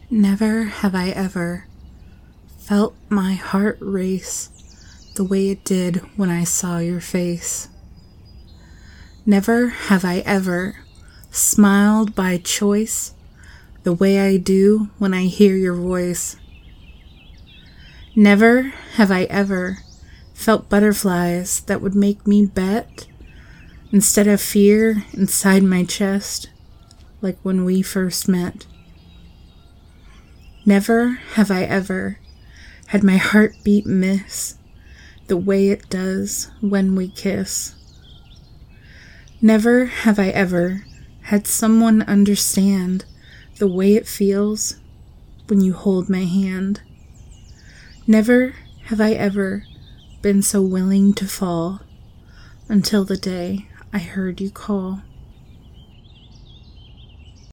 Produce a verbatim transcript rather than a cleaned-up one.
Never have I ever felt my heart race the way it did when I saw your face. Never have I ever smiled by choice the way I do when I hear your voice. Never have I ever felt butterflies that would make me bet instead of fear inside my chest, like when we first met. Never have I ever had my heartbeat miss the way it does when we kiss. Never have I ever had someone understand the way it feels when you hold my hand. Never have I ever been so willing to fall until the day I heard you call.